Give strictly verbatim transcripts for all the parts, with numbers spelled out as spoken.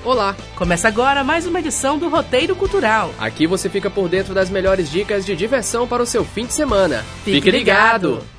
Olá! Começa agora mais uma edição do Roteiro Cultural. Aqui você fica por dentro das melhores dicas de diversão para o seu fim de semana. Fique, Fique ligado. ligado!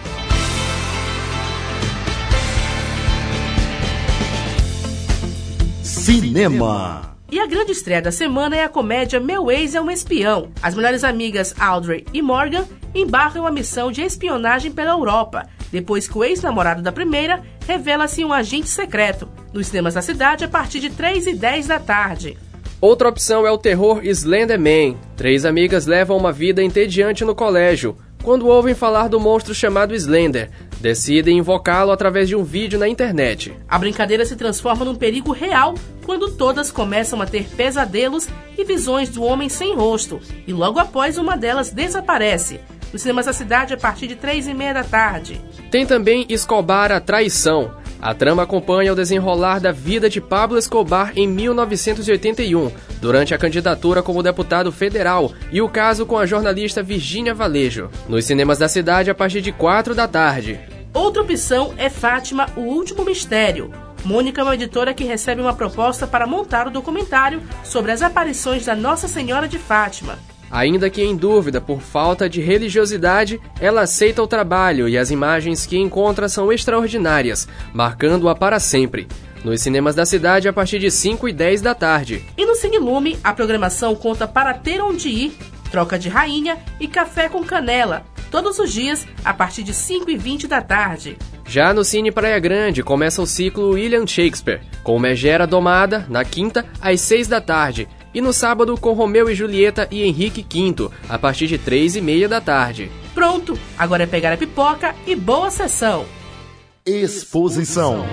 Cinema. E a grande estreia da semana é a comédia Meu Ex é um Espião. As melhores amigas Audrey e Morgan embarcam em uma missão de espionagem pela Europa, depois que o ex-namorado da primeira revela-se um agente secreto. Nos cinemas da cidade a partir de três e dez da tarde. Outra opção é o terror Slender Man. Três amigas levam uma vida entediante no colégio. Quando ouvem falar do monstro chamado Slender, decidem invocá-lo através de um vídeo na internet. A brincadeira se transforma num perigo real quando todas começam a ter pesadelos e visões do homem sem rosto, e logo após uma delas desaparece. Nos cinemas da cidade a partir de três e meia da tarde. Tem também Escobar, a Traição. A trama acompanha o desenrolar da vida de Pablo Escobar em mil novecentos e oitenta e um, durante a candidatura como deputado federal, e o caso com a jornalista Virgínia Valejo. Nos cinemas da cidade a partir de quatro da tarde. Outra opção é Fátima, o Último Mistério. Mônica é uma editora que recebe uma proposta para montar o documentário sobre as aparições da Nossa Senhora de Fátima. Ainda que em dúvida por falta de religiosidade, ela aceita o trabalho e as imagens que encontra são extraordinárias, marcando-a para sempre. Nos cinemas da cidade a partir de cinco e dez da tarde. E no Cine Lume, a programação conta Para Ter Onde Ir, Troca de Rainha e Café com Canela, todos os dias a partir de cinco e vinte da tarde. Já no Cine Praia Grande começa o ciclo William Shakespeare, com Megera Domada, na quinta, às seis da tarde, e no sábado com Romeu e Julieta e Henrique quinto, a partir de três e meia da tarde. Pronto, agora é pegar a pipoca e boa sessão. Exposição.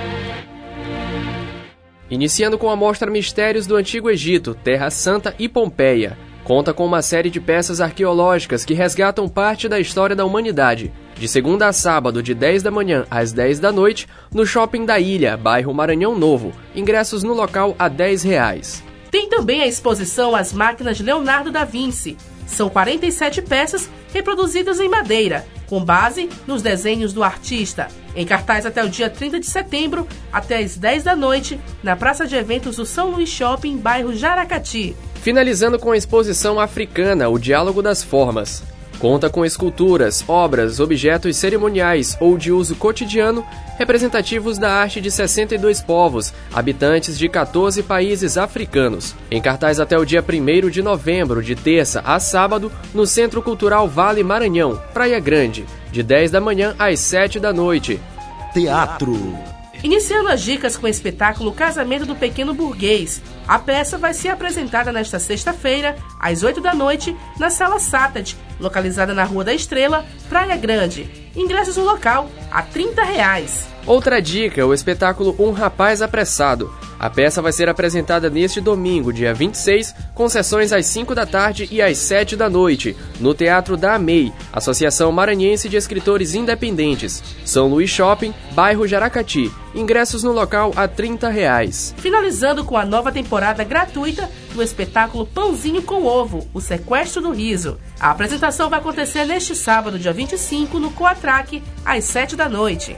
Iniciando com a mostra Mistérios do Antigo Egito, Terra Santa e Pompeia. Conta com uma série de peças arqueológicas que resgatam parte da história da humanidade. De segunda a sábado, de dez da manhã às dez da noite, no Shopping da Ilha, bairro Maranhão Novo. Ingressos no local a dez reais. Tem também a exposição As Máquinas de Leonardo da Vinci. São quarenta e sete peças reproduzidas em madeira, com base nos desenhos do artista. Em cartaz até o dia trinta de setembro, até às dez da noite, na Praça de Eventos do São Luís Shopping, bairro Jaracati. Finalizando com a exposição africana, O Diálogo das Formas. Conta com esculturas, obras, objetos cerimoniais ou de uso cotidiano representativos da arte de sessenta e dois povos, habitantes de quatorze países africanos. Em cartaz até o dia primeiro de novembro, de terça a sábado, no Centro Cultural Vale Maranhão, Praia Grande, de dez da manhã às sete da noite. Teatro. Iniciando as dicas com o espetáculo Casamento do Pequeno Burguês. A peça vai ser apresentada nesta sexta-feira, às oito da noite, na Sala Sated, localizada na Rua da Estrela, Praia Grande. Ingressos no local, a trinta reais. Outra dica é o espetáculo Um Rapaz Apressado. A peça vai ser apresentada neste domingo, dia vinte e seis, com sessões às cinco da tarde e às sete da noite, no Teatro da AMEI, Associação Maranhense de Escritores Independentes, São Luís Shopping, bairro Jaracati. Ingressos no local a trinta reais. Finalizando com a nova temporada gratuita do espetáculo Pãozinho com Ovo, O Sequestro do Riso. A apresentação vai acontecer neste sábado, dia vinte e cinco, no Coatrac, às sete da noite.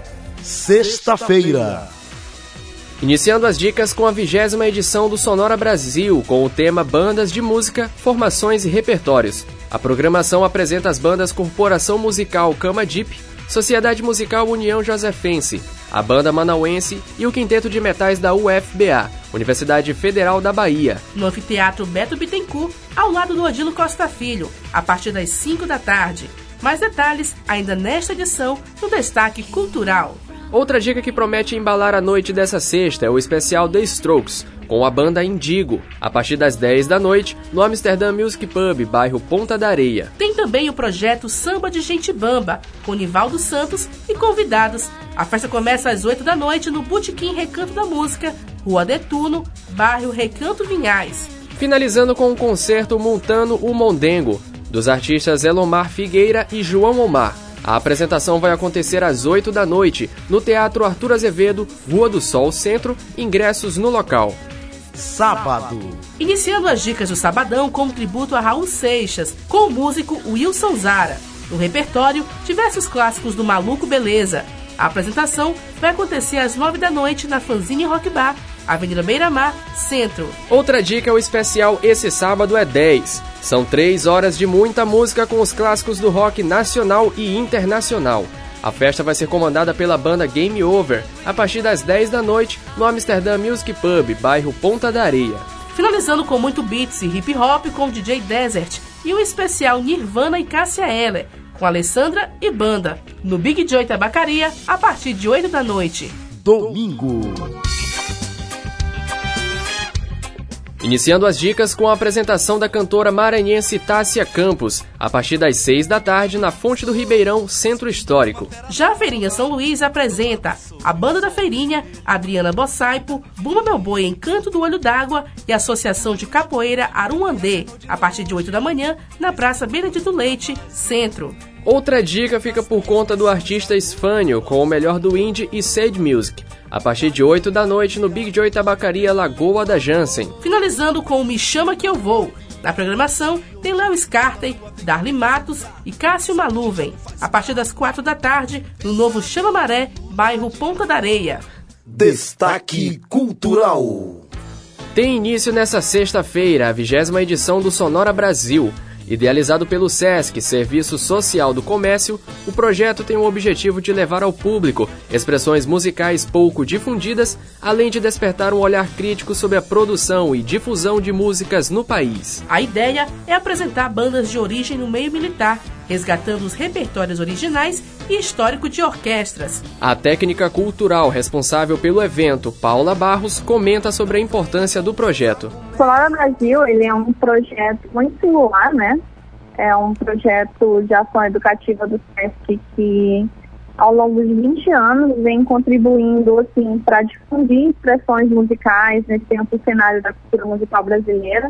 Sexta-feira. Iniciando as dicas com a vigésima edição do Sonora Brasil, com o tema Bandas de Música, Formações e Repertórios. A programação apresenta as bandas Corporação Musical Cama Deep, Sociedade Musical União Josefense, a Banda Manauense e o Quinteto de Metais da U F B A, Universidade Federal da Bahia. No Anfiteatro Beto Bittencourt, ao lado do Odilo Costa Filho, a partir das cinco da tarde. Mais detalhes ainda nesta edição no Destaque Cultural. Outra dica que promete embalar a noite dessa sexta é o especial The Strokes, com a banda Indigo, a partir das dez da noite, no Amsterdã Music Pub, bairro Ponta da Areia. Tem também o projeto Samba de Gente Bamba, com Nivaldo Santos e convidados. A festa começa às oito da noite no Botequim Recanto da Música, Rua Detuno, bairro Recanto Vinhais. Finalizando com o concerto Montando o Mondengo, dos artistas Elomar Figueira e João Omar. A apresentação vai acontecer às oito da noite, no Teatro Arthur Azevedo, Rua do Sol Centro, ingressos no local. Sábado. Iniciando as dicas do Sabadão com um tributo a Raul Seixas, com o músico Wilson Zara. No repertório, diversos clássicos do Maluco Beleza. A apresentação vai acontecer às nove da noite na Fanzine Rock Bar, Avenida Beira-Mar, Centro. Outra dica é o especial Esse Sábado é dez. São três horas de muita música com os clássicos do rock nacional e internacional. A festa vai ser comandada pela banda Game Over, a partir das dez da noite, no Amsterdã Music Pub, bairro Ponta da Areia. Finalizando com muito beats e hip hop com o D J Desert e o especial Nirvana e Cássia Eller, com Alessandra e banda, no Big Joy Tabacaria, a partir de oito da noite. Domingo. Iniciando as dicas com a apresentação da cantora maranhense Tássia Campos, a partir das seis da tarde, na Fonte do Ribeirão, Centro Histórico. Já a Feirinha São Luís apresenta a Banda da Feirinha, Adriana Bossaipo, Bumba Meu Boi Encanto do Olho d'Água e a Associação de Capoeira Aruandê, a partir de oito da manhã, na Praça Benedito Leite, Centro. Outra dica fica por conta do artista Esfânio, com o melhor do indie e Sage Music, a partir de oito da noite no Big Joy Tabacaria Lagoa da Jansen. Finalizando com o Me Chama Que Eu Vou. Na programação tem Léo Scartey, Darly Matos e Cássio Maluven, a partir das quatro da tarde no novo Chama Maré, bairro Ponta da Areia. Destaque Cultural. Tem início nesta sexta-feira a vigésima edição do Sonora Brasil. Idealizado pelo SESC, Serviço Social do Comércio, o projeto tem o objetivo de levar ao público expressões musicais pouco difundidas, além de despertar um olhar crítico sobre a produção e difusão de músicas no país. A ideia é apresentar bandas de origem no meio militar, resgatando os repertórios originais e histórico de orquestras. A técnica cultural responsável pelo evento, Paula Barros, comenta sobre a importância do projeto. O Sonora Brasil, ele é um projeto muito singular, né? É um projeto de ação educativa do SESC que, ao longo de vinte anos, vem contribuindo assim, para difundir expressões musicais nesse tempo cenário da cultura musical brasileira.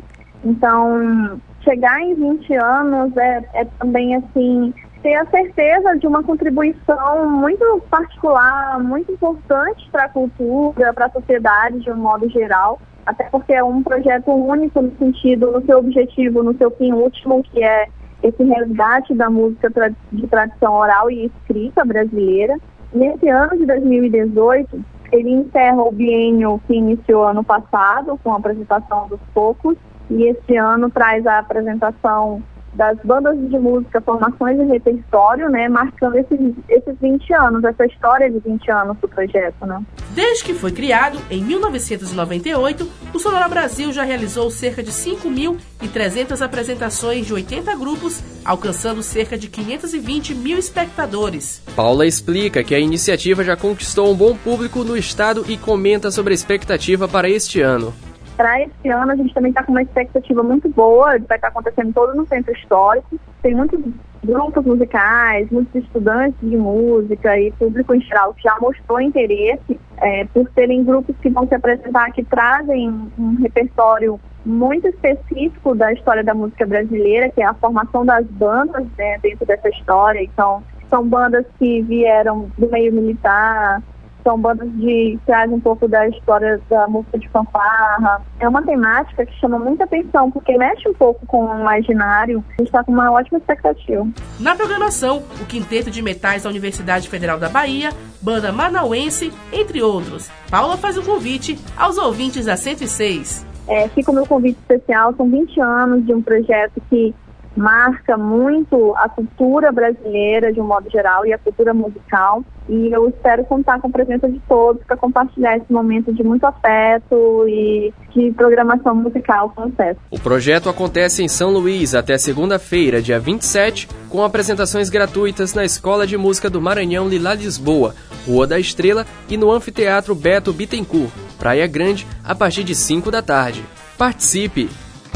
Então, chegar em vinte anos é, é também, assim, ter a certeza de uma contribuição muito particular, muito importante para a cultura, para a sociedade de um modo geral, até porque é um projeto único no sentido, no seu objetivo, no seu fim último, que é esse resgate da música de tradição oral e escrita brasileira. Nesse ano de dois mil e dezoito, ele encerra o biênio que iniciou ano passado, com a apresentação dos Focos, e esse ano traz a apresentação das bandas de música, formações de repertório, né, marcando esses, esses vinte anos, essa história de vinte anos do projeto, né. Desde que foi criado, em mil novecentos e noventa e oito, o Sonora Brasil já realizou cerca de cinco mil e trezentas apresentações de oitenta grupos, alcançando cerca de quinhentos e vinte mil espectadores. Paula explica que a iniciativa já conquistou um bom público no estado e comenta sobre a expectativa para este ano. Para esse ano, a gente também está com uma expectativa muito boa, vai estar acontecendo todo no Centro Histórico. Tem muitos grupos musicais, muitos estudantes de música e público em geral que já mostrou interesse é, por serem grupos que vão se apresentar, que trazem um repertório muito específico da história da música brasileira, que é a formação das bandas, né, dentro dessa história. Então, são bandas que vieram do meio militar, são bandas de, que trazem um pouco da história da música de fanfarra. É uma temática que chama muita atenção, porque mexe um pouco com o imaginário. A gente está com uma ótima expectativa. Na programação, o Quinteto de Metais da Universidade Federal da Bahia, Banda Manauense, entre outros. Paula faz um convite aos ouvintes da cento e seis. É, fica o meu convite especial. São vinte anos de um projeto que marca muito a cultura brasileira de um modo geral e a cultura musical, e eu espero contar com a presença de todos para compartilhar esse momento de muito afeto e de programação musical com sucesso. O projeto acontece em São Luís até segunda-feira, dia vinte e sete, com apresentações gratuitas na Escola de Música do Maranhão Lila Lisboa, Rua da Estrela, e no Anfiteatro Beto Bittencourt, Praia Grande, a partir de cinco da tarde. Participe!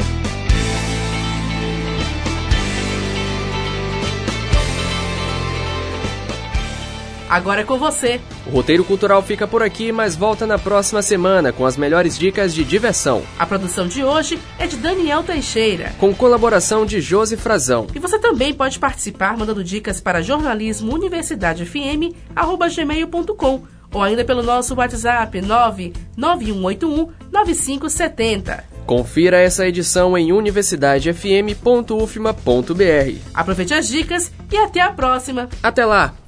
Agora é com você. O Roteiro Cultural fica por aqui, mas volta na próxima semana com as melhores dicas de diversão. A produção de hoje é de Daniel Teixeira, com colaboração de Josi Frazão. E você também pode participar mandando dicas para jornalismo universidade f m arroba gmail ponto com ou ainda pelo nosso WhatsApp nove nove um oito um nove cinco sete zero. Confira essa edição em universidade f m ponto u f m a ponto b r. Aproveite as dicas e até a próxima. Até lá!